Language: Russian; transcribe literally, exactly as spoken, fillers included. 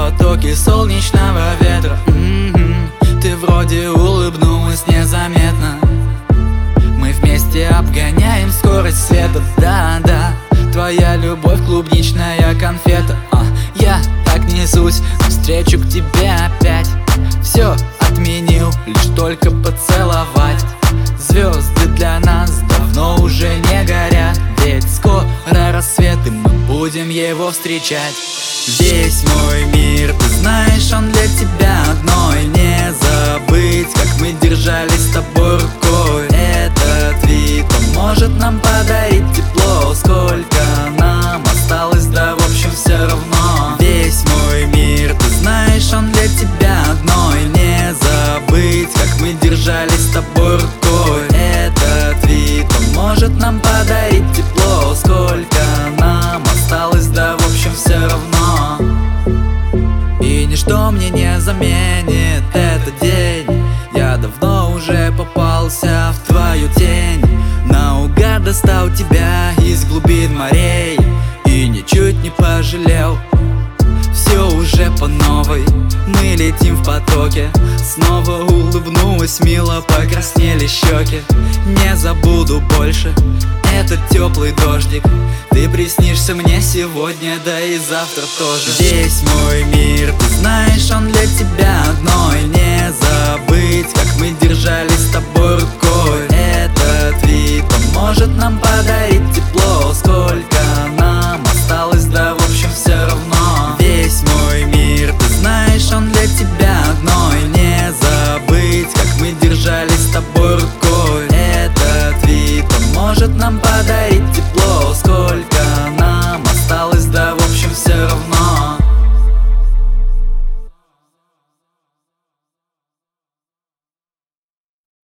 потоке солнечного ветра. М-м-м. Ты вроде улыбнулась незаметно. Мы вместе обгоняем скорость света. Да-да, твоя любовь клубничная конфета. а, Я так несусь навстречу к тебе опять. Все отменил, лишь только поцеловать. Звезды для нас давно уже не горят, ведь скоро рассвет, и мы будем его встречать. Весь мой мир, ты знаешь, он для тебя одной. Не забыть, как мы держались с тобой рукой. Этот вид, он может нам подарить тепло. Сколько нам осталось, да в общем все равно. Весь мой мир, ты знаешь, он для тебя одной. Не забыть, как мы держались с тобой рукой. Этот вид, он может нам подарить тепло. Сколько нам осталось, да в общем все равно. И ничто мне не заменит этот день. Я давно уже попался в твою тень. Наугад достал тебя из глубин морей и ничуть не пожалел. Все уже по новой, мы летим в потоке. Снова улыбнулась мило, покраснели щеки. Не забуду больше этот теплый дождик. Ты приснишься мне сегодня, да и завтра тоже. Весь мой мир, ты знаешь, он для тебя одной. Не забыть, как мы держались с тобой рукой.